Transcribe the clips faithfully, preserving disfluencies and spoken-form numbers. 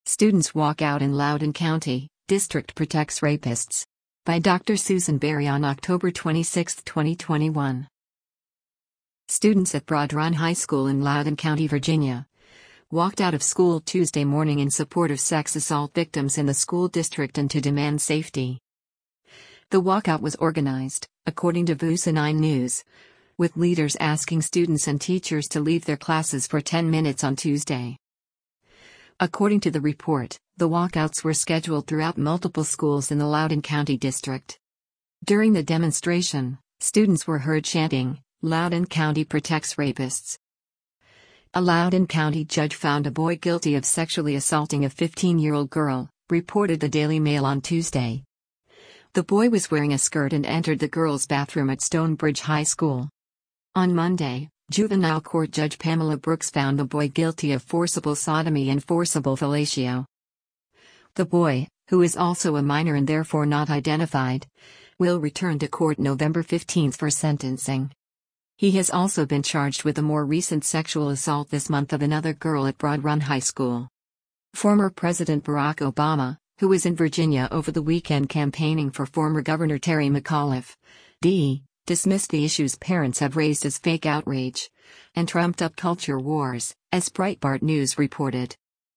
Students walk out in Loudoun County, District protects rapists. By Doctor Susan Berry on October twenty-sixth, twenty twenty-one. Students at Broad Run High School in Loudoun County, Virginia, walked out of school Tuesday morning in support of sex assault victims in the school district and to demand safety. The walkout was organized, according to V U S A nine News, with leaders asking students and teachers to leave their classes for ten minutes on Tuesday. According to the report, the walkouts were scheduled throughout multiple schools in the Loudoun County district. During the demonstration, students were heard chanting, "Loudoun County protects rapists." A Loudoun County judge found a boy guilty of sexually assaulting a fifteen-year-old girl, reported the Daily Mail on Tuesday. The boy was wearing a skirt and entered the girls' bathroom at Stonebridge High School. On Monday, Juvenile Court Judge Pamela Brooks found the boy guilty of forcible sodomy and forcible fellatio. The boy, who is also a minor and therefore not identified, will return to court November fifteenth for sentencing. He has also been charged with a more recent sexual assault this month of another girl at Broad Run High School. Former President Barack Obama, who was in Virginia over the weekend campaigning for former Governor Terry McAuliffe, D. dismissed the issues parents have raised as fake outrage and trumped up culture wars, as Breitbart News reported.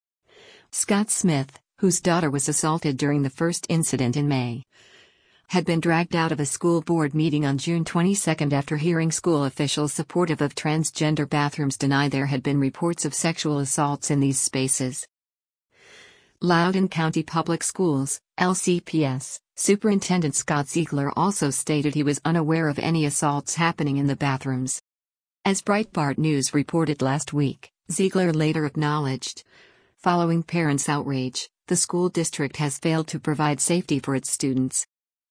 Scott Smith, whose daughter was assaulted during the first incident in May, had been dragged out of a school board meeting on June twenty-second after hearing school officials supportive of transgender bathrooms deny there had been reports of sexual assaults in these spaces. Loudoun County Public Schools, L C P S, Superintendent Scott Ziegler also stated he was unaware of any assaults happening in the bathrooms. As Breitbart News reported last week, Ziegler later acknowledged, following parents' outrage, the school district has failed to provide safety for its students.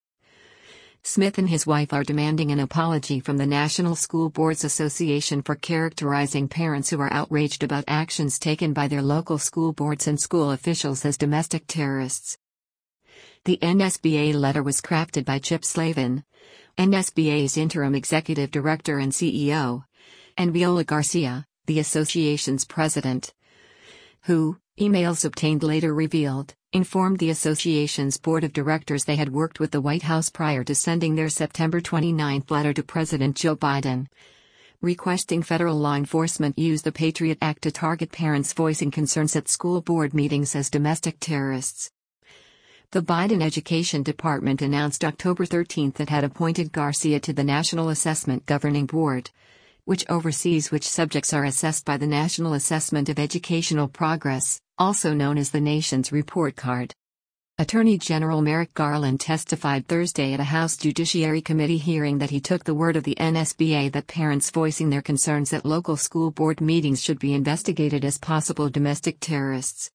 Smith and his wife are demanding an apology from the National School Boards Association for characterizing parents who are outraged about actions taken by their local school boards and school officials as domestic terrorists. The N S B A letter was crafted by Chip Slavin, N S B A's interim executive director and C E O, and Viola Garcia, the association's president, who, emails obtained later revealed, informed the association's board of directors they had worked with the White House prior to sending their September twenty-ninth letter to President Joe Biden, requesting federal law enforcement use the Patriot Act to target parents voicing concerns at school board meetings as domestic terrorists. The Biden Education Department announced October thirteenth it had appointed Garcia to the National Assessment Governing Board, which oversees which subjects are assessed by the National Assessment of Educational Progress, also known as the nation's report card. Attorney General Merrick Garland testified Thursday at a House Judiciary Committee hearing that he took the word of the N S B A that parents voicing their concerns at local school board meetings should be investigated as possible domestic terrorists.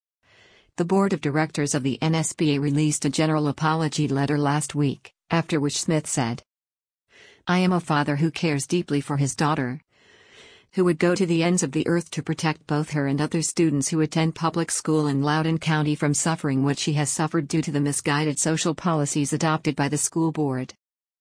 The board of directors of the N S B A released a general apology letter last week, after which Smith said, "I am a father who cares deeply for his daughter, who would go to the ends of the earth to protect both her and other students who attend public school in Loudoun County from suffering what she has suffered due to the misguided social policies adopted by the school board.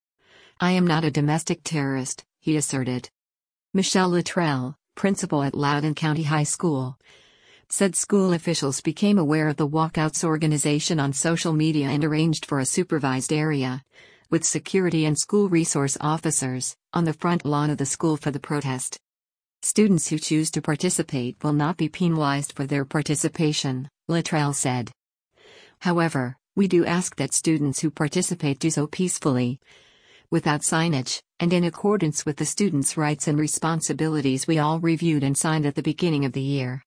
I am not a domestic terrorist," he asserted. Michelle Luttrell, principal at Loudoun County High School, said school officials became aware of the walkouts organization on social media and arranged for a supervised area, with security and school resource officers, on the front lawn of the school for the protest. Students who choose to participate will not be penalized for their participation, Luttrell said. However, we do ask that students who participate do so peacefully, without signage, and in accordance with the students' rights and responsibilities we all reviewed and signed at the beginning of the year.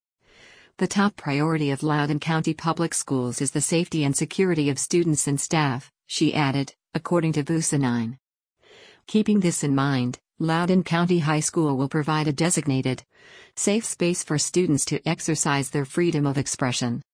The top priority of Loudoun County Public Schools is the safety and security of students and staff, she added, according to V U S A nine. Keeping this in mind, Loudoun County High School will provide a designated, safe space for students to exercise their freedom of expression.